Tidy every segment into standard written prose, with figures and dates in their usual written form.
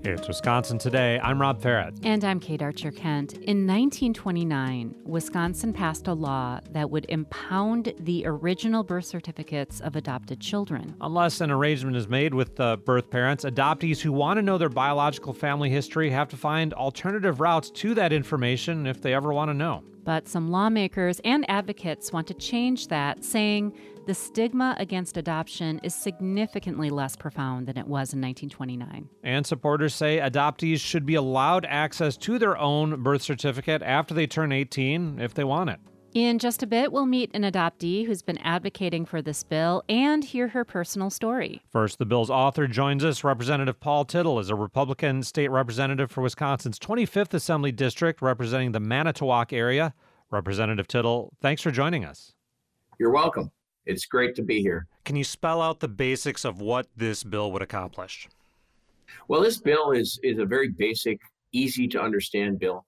It's Wisconsin Today. I'm Rob Farrett. And I'm Kate Archer-Kent. In 1929, Wisconsin passed a law that would impound the original birth certificates of adopted children. Unless an arrangement is made with the birth parents, adoptees who want to know their biological family history have to find alternative routes to that information if they ever want to know. But some lawmakers and advocates want to change that, saying the stigma against adoption is significantly less profound than it was in 1929. And supporters say adoptees should be allowed access to their own birth certificate after they turn 18 if they want it. In just a bit, we'll meet an adoptee who's been advocating for this bill and hear her personal story. First, the bill's author joins us. Representative Paul Tittle is a Republican state representative for Wisconsin's 25th Assembly District, representing the Manitowoc area. Representative Tittle, thanks for joining us. You're welcome. It's great to be here. Can you spell out the basics of what this bill would accomplish? Well, this bill is a very basic, easy to understand bill.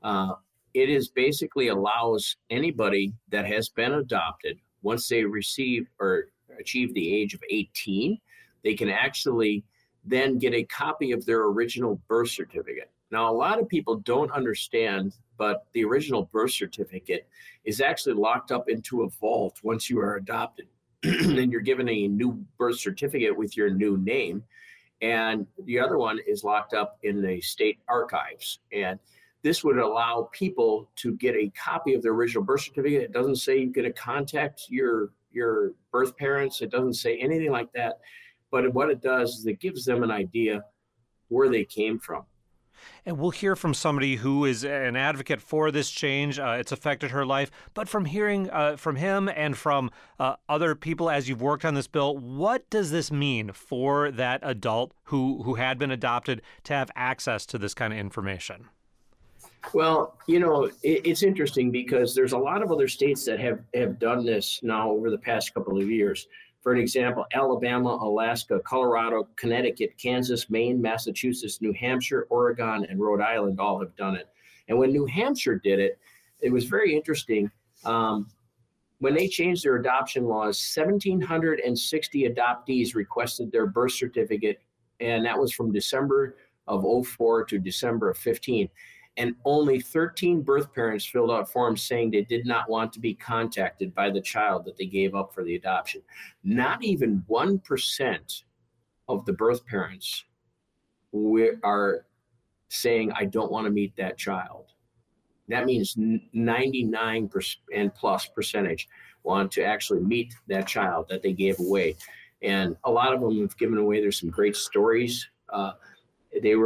It is basically allows anybody that has been adopted, once they receive or achieve the age of 18, they can actually then get a copy of their original birth certificate. Now, a lot of people don't understand, but the original birth certificate is actually locked up into a vault once you are adopted. And you're given a new birth certificate with your new name. And the other one is locked up in the state archives. And this would allow people to get a copy of their original birth certificate. It doesn't say you're going to contact your birth parents. It doesn't say anything like that. But what it does is it gives them an idea where they came from. And we'll hear from somebody who is an advocate for this change. It's affected her life. But from hearing from him and from other people as you've worked on this bill, what does this mean for that adult who had been adopted to have access to this kind of information? Well, it's interesting because there's a lot of other states that have done this now over the past couple of years. For an example, Alabama, Alaska, Colorado, Connecticut, Kansas, Maine, Massachusetts, New Hampshire, Oregon, and Rhode Island all have done it. And when New Hampshire did it, it was very interesting. When they changed their adoption laws, 1,760 adoptees requested their birth certificate, and that was from December of 04 to December of 15. And only 13 birth parents filled out forms saying they did not want to be contacted by the child that they gave up for the adoption. Not even 1% of the birth parents are saying, I don't want to meet that child. That means 99% and plus percentage want to actually meet that child that they gave away. And a lot of them have given away. There's some great stories. They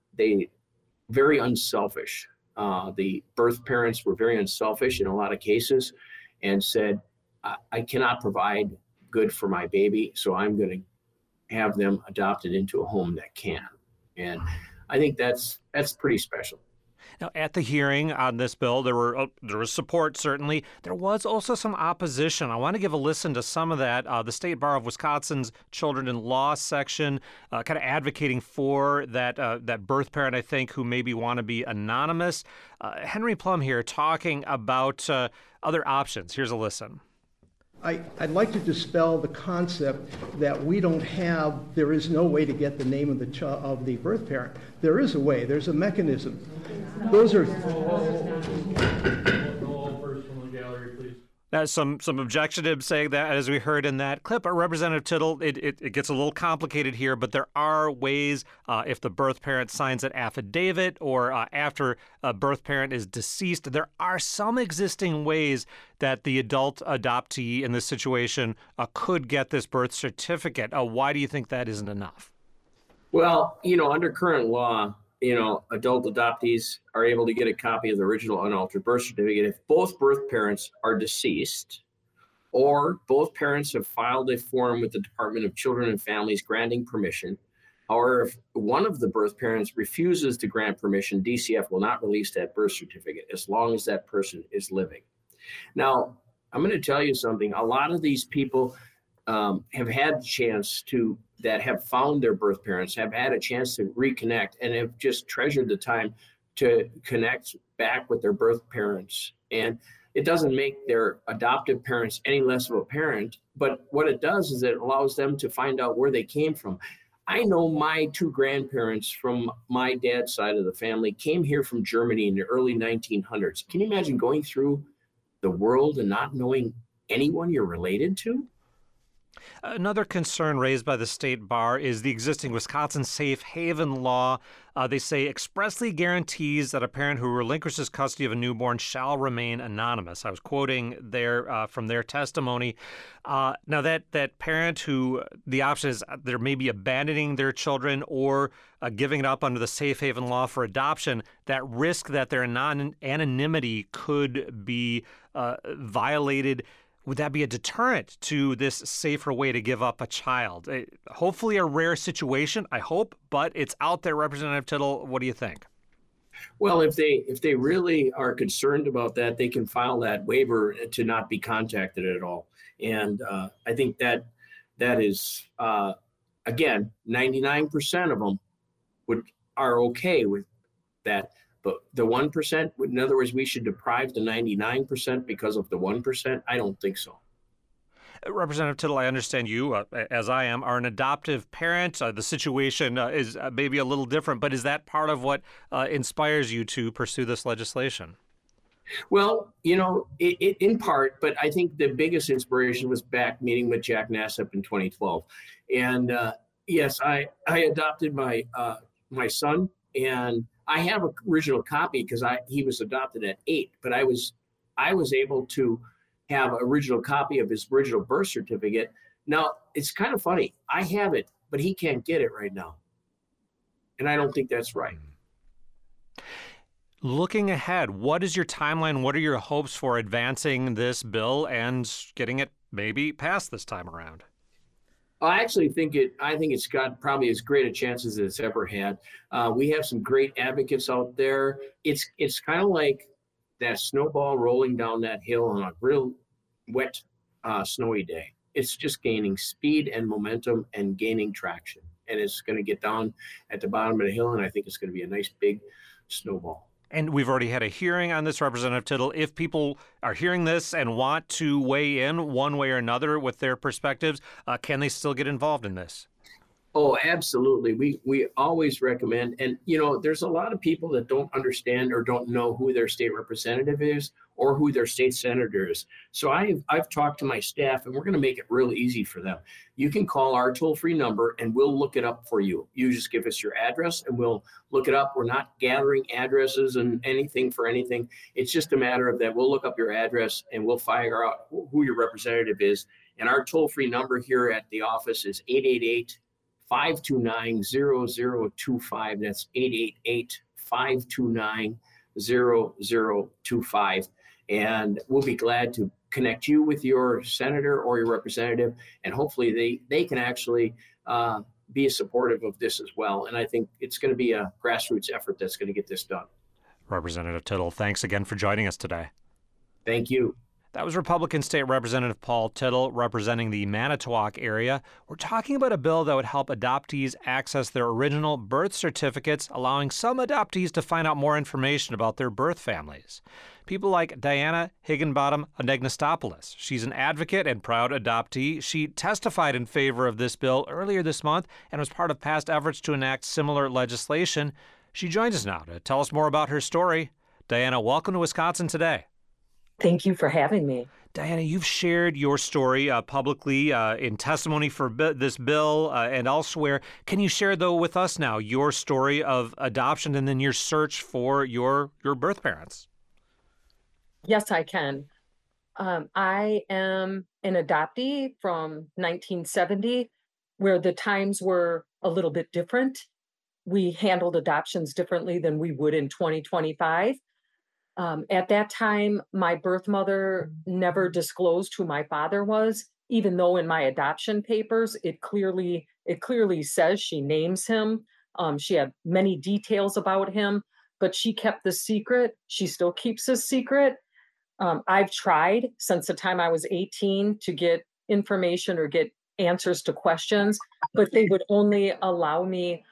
very unselfish. The birth parents were very unselfish in a lot of cases and said, I cannot provide good for my baby, so I'm going to have them adopted into a home that can. And I think that's pretty special. Now, at the hearing on this bill, there was support, certainly. There was also some opposition. I want to give a listen to some of that. The State Bar of Wisconsin's Children in Law section kind of advocating for that birth parent, I think, who maybe want to be anonymous. Henry Plum here talking about other options. Here's a listen. I'd like to dispel the concept that there is no way to get the name of the birth parent. There is a way, there's a mechanism. Those are... Now, some objectionable saying that, as we heard in that clip. Representative Tittle, it gets a little complicated here, but there are ways if the birth parent signs an affidavit or after a birth parent is deceased, there are some existing ways that the adult adoptee in this situation could get this birth certificate. Why do you think that isn't enough? Well, under current law, adult adoptees are able to get a copy of the original unaltered birth certificate if both birth parents are deceased or both parents have filed a form with the Department of Children and Families granting permission. However, if one of the birth parents refuses to grant permission, DCF will not release that birth certificate as long as that person is living. Now, I'm going to tell you something. A lot of these people have had the chance that have found their birth parents, have had a chance to reconnect and have just treasured the time to connect back with their birth parents. And it doesn't make their adoptive parents any less of a parent, but what it does is it allows them to find out where they came from. I know my two grandparents from my dad's side of the family came here from Germany in the early 1900s. Can you imagine going through the world and not knowing anyone you're related to? Another concern raised by the state bar is the existing Wisconsin safe haven law. They say expressly guarantees that a parent who relinquishes custody of a newborn shall remain anonymous. I was quoting from their testimony. Now that parent who the option is they're maybe abandoning their children or giving it up under the safe haven law for adoption, that risk that their anonymity could be violated. Would that be a deterrent to this safer way to give up a child? Hopefully a rare situation, I hope, but it's out there, Representative Tittle. What do you think? Well, if they really are concerned about that, they can file that waiver to not be contacted at all. And I think that is, again, 99% of them are okay with that. But the 1%, in other words, we should deprive the 99% because of the 1%? I don't think so. Representative Tittle, I understand you, as I am, are an adoptive parent. The situation is maybe a little different, but is that part of what inspires you to pursue this legislation? Well, it in part, but I think the biggest inspiration was back meeting with Jack Nassep in 2012. And yes, I adopted my son, and I have an original copy because he was adopted at 8, but I was able to have an original copy of his original birth certificate. Now, it's kind of funny. I have it, but he can't get it right now. And I don't think that's right. Looking ahead, what is your timeline? What are your hopes for advancing this bill and getting it maybe passed this time around? I actually think it's got probably as great a chance as it's ever had. We have some great advocates out there. It's kind of like that snowball rolling down that hill on a real wet, snowy day. It's just gaining speed and momentum and gaining traction. And it's going to get down at the bottom of the hill, and I think it's going to be a nice big snowball. And we've already had a hearing on this, Representative Tittle. If people are hearing this and want to weigh in one way or another with their perspectives, can they still get involved in this? Oh, absolutely. We always recommend. And, there's a lot of people that don't understand or don't know who their state representative is or who their state senator is. So I've talked to my staff, and we're going to make it real easy for them. You can call our toll-free number, and we'll look it up for you. You just give us your address, and we'll look it up. We're not gathering addresses and anything for anything. It's just a matter of that. We'll look up your address, and we'll figure out who your representative is. And our toll-free number here at the office is 888-529-0025. That's 888-529-0025. And we'll be glad to connect you with your senator or your representative. And hopefully they can actually be supportive of this as well. And I think it's going to be a grassroots effort that's going to get this done. Representative Tittle, thanks again for joining us today. Thank you. That was Republican State Representative Paul Tittle representing the Manitowoc area. We're talking about a bill that would help adoptees access their original birth certificates, allowing some adoptees to find out more information about their birth families. People like Diana Higginbottom Anegnostopoulos. She's an advocate and proud adoptee. She testified in favor of this bill earlier this month and was part of past efforts to enact similar legislation. She joins us now to tell us more about her story. Diana, welcome to Wisconsin Today. Thank you for having me. Diana, you've shared your story publicly in testimony for this bill and elsewhere. Can you share, though, with us now your story of adoption and then your search for your birth parents? Yes, I can. I am an adoptee from 1970, where the times were a little bit different. We handled adoptions differently than we would in 2025. At that time, my birth mother never disclosed who my father was, even though in my adoption papers, it clearly says she names him. She had many details about him, but she kept the secret. She still keeps a secret. I've tried since the time I was 18 to get information or get answers to questions, but they would only allow me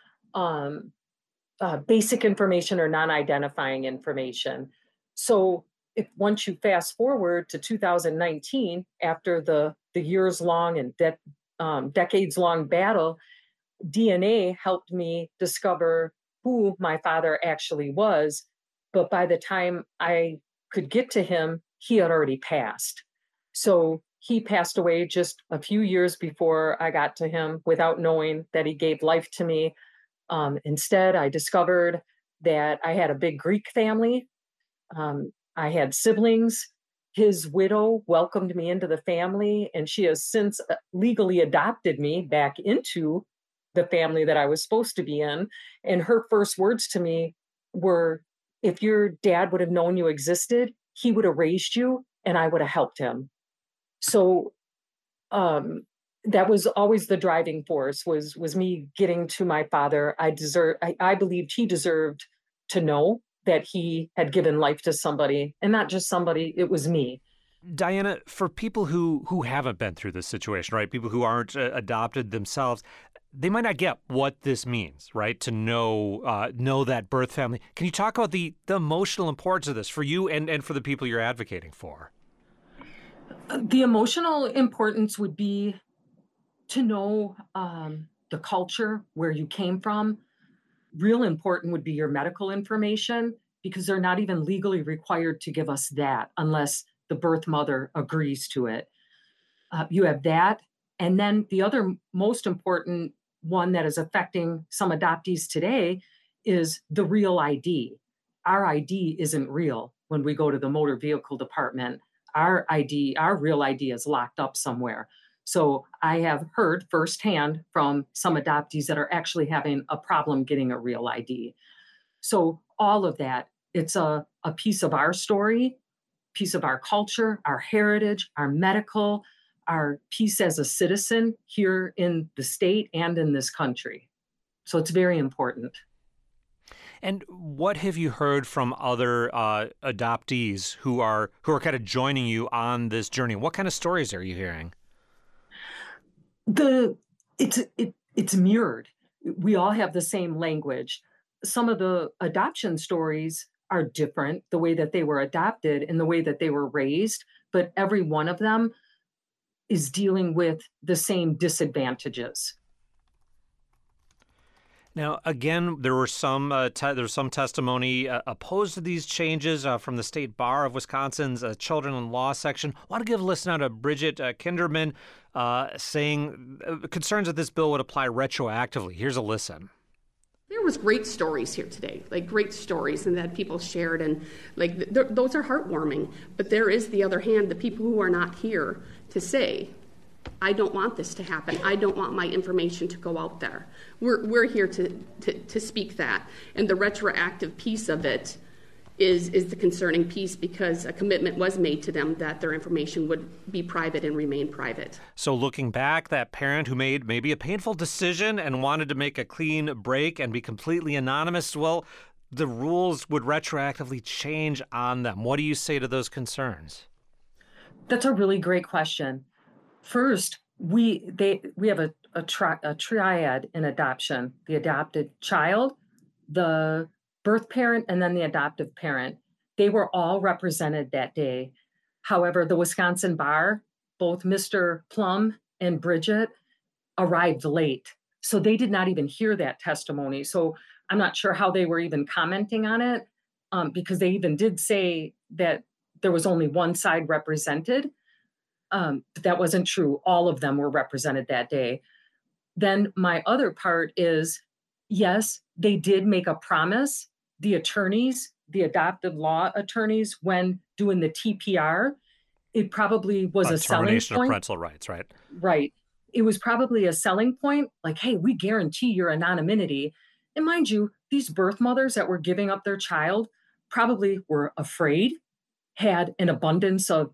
basic information or non-identifying information. So once you fast forward to 2019, after the years-long and decades-long battle, DNA helped me discover who my father actually was. But by the time I could get to him, he had already passed. So he passed away just a few years before I got to him without knowing that he gave life to me. Instead, I discovered that I had a big Greek family. I had siblings. His widow welcomed me into the family, and she has since legally adopted me back into the family that I was supposed to be in. And her first words to me were, if your dad would have known you existed, he would have raised you and I would have helped him. So that was always the driving force was me getting to my father. I believed he deserved to know that he had given life to somebody, and not just somebody, it was me. Diana, for people who haven't been through this situation, right? People who aren't adopted themselves, they might not get what this means, right? To know that birth family. Can you talk about the emotional importance of this for you and for the people you're advocating for? The emotional importance would be to know the culture, where you came from. Real important would be your medical information, because they're not even legally required to give us that unless the birth mother agrees to it. You have that. And then the other most important one that is affecting some adoptees today is the real ID. Our ID isn't real when we go to the motor vehicle department. Our ID, our real ID is locked up somewhere. So I have heard firsthand from some adoptees that are actually having a problem getting a real ID. So all of that, it's a piece of our story, piece of our culture, our heritage, our medical, our piece as a citizen here in the state and in this country. So it's very important. And what have you heard from other adoptees who are kind of joining you on this journey? What kind of stories are you hearing? It's mirrored. We all have the same language. Some of the adoption stories are different, the way that they were adopted and the way that they were raised, but every one of them is dealing with the same disadvantages. Now, again, there was some testimony opposed to these changes from the State Bar of Wisconsin's Children in Law section. I want to give a listen out to Bridget Kinderman saying concerns that this bill would apply retroactively. Here's a listen. There was great stories here today, like great stories, and that people shared, and like those are heartwarming. But there is the other hand, the people who are not here to say, I don't want this to happen. I don't want my information to go out there. We're here to speak that. And the retroactive piece of it is the concerning piece, because a commitment was made to them that their information would be private and remain private. So looking back, that parent who made maybe a painful decision and wanted to make a clean break and be completely anonymous, well, the rules would retroactively change on them. What do you say to those concerns? That's a really great question. First, we have a triad in adoption: the adopted child, the birth parent, and then the adoptive parent. They were all represented that day. However, the Wisconsin Bar, both Mr. Plum and Bridget, arrived late. So they did not even hear that testimony. So I'm not sure how they were even commenting on it, because they even did say that there was only one side represented. But that wasn't true. All of them were represented that day. Then my other part is, yes, they did make a promise. The attorneys, the adoptive law attorneys, when doing the TPR, it probably was a selling point. Termination of parental rights, right? Right. It was probably a selling point, like, hey, we guarantee your anonymity. And mind you, these birth mothers that were giving up their child probably were afraid, had an abundance of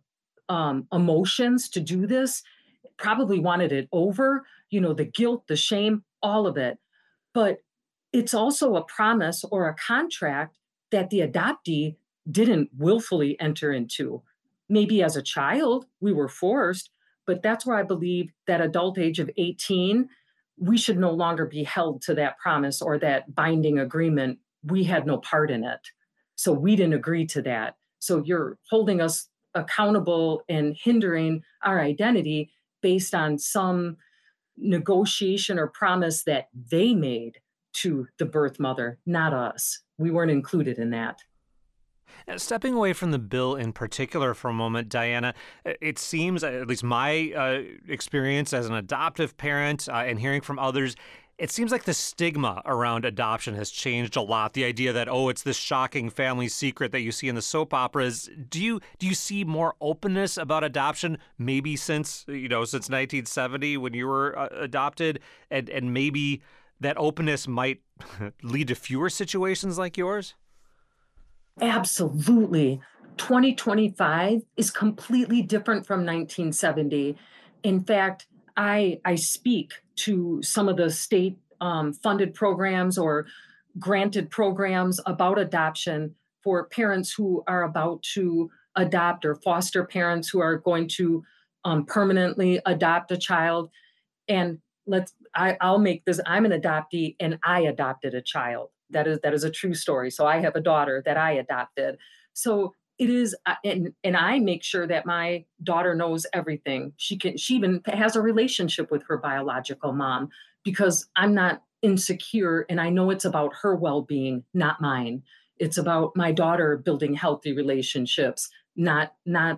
emotions to do this, probably wanted it over, the guilt, the shame, all of it. But it's also a promise or a contract that the adoptee didn't willfully enter into. Maybe as a child, we were forced, but that's where I believe that adult age of 18, we should no longer be held to that promise or that binding agreement. We had no part in it. So we didn't agree to that. So you're holding us accountable and hindering our identity based on some negotiation or promise that they made to the birth mother, not us. We weren't included in that. Stepping away from the bill in particular for a moment, Diana, it seems, at least my experience as an adoptive parent and hearing from others, it seems like the stigma around adoption has changed a lot. The idea that, oh, it's this shocking family secret that you see in the soap operas. Do you see more openness about adoption maybe since 1970 when you were adopted, and maybe that openness might lead to fewer situations like yours? Absolutely. 2025 is completely different from 1970. In fact, I speak to some of the state funded programs or granted programs about adoption for parents who are about to adopt, or foster parents who are going to permanently adopt a child. And I'll make this, I'm an adoptee and I adopted a child. That is a true story. So I have a daughter that I adopted. So it is, and I make sure that my daughter knows everything. She even has a relationship with her biological mom, because I'm not insecure and I know it's about her well-being, not mine. It's about my daughter building healthy relationships, not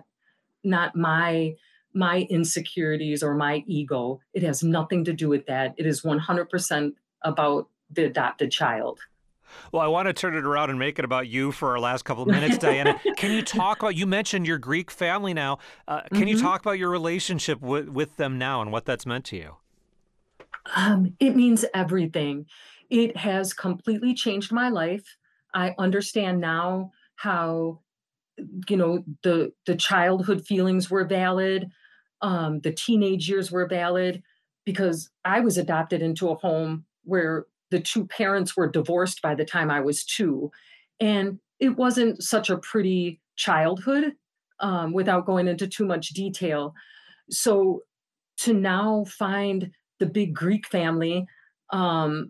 my insecurities or my ego. It has nothing to do with that. It is 100% about the adopted child. Well, I want to turn it around and make it about you for our last couple of minutes, Diana. Can you talk about, you mentioned your Greek family now. Can you talk about your relationship with them now and what that's meant to you? It means everything. It has completely changed my life. I understand now how, the childhood feelings were valid. The teenage years were valid, because I was adopted into a home where the two parents were divorced by the time I was 2. And it wasn't such a pretty childhood, without going into too much detail. So to now find the big Greek family, I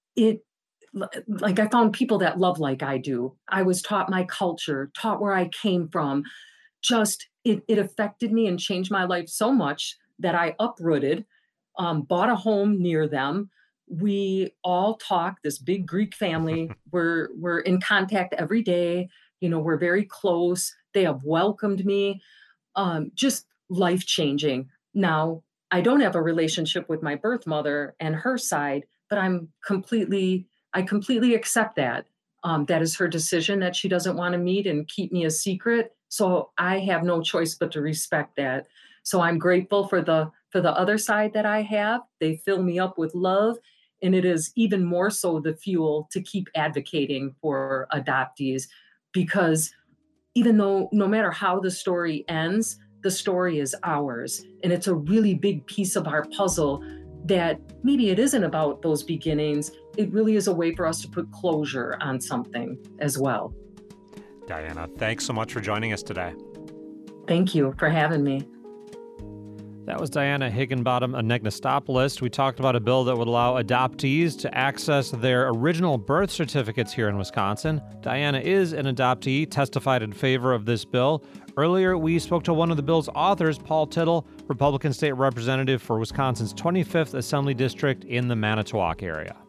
found people that love like I do. I was taught my culture, taught where I came from. Just, it affected me and changed my life so much that I uprooted, bought a home near them. We all talk, this big Greek family. We're in contact every day. We're very close. They have welcomed me. Just life-changing. Now, I don't have a relationship with my birth mother and her side, but I completely accept that. That is her decision, that she doesn't want to meet and keep me a secret. So I have no choice but to respect that. So I'm grateful for the other side that I have. They fill me up with love. And it is even more so the fuel to keep advocating for adoptees, because even though no matter how the story ends, the story is ours. And it's a really big piece of our puzzle that maybe it isn't about those beginnings. It really is a way for us to put closure on something as well. Diana, thanks so much for joining us today. Thank you for having me. That was Diana Higginbottom Anagnostopoulou. We talked about a bill that would allow adoptees to access their original birth certificates here in Wisconsin. Diana is an adoptee, testified in favor of this bill. Earlier, we spoke to one of the bill's authors, Paul Tittle, Republican state representative for Wisconsin's 25th Assembly District in the Manitowoc area.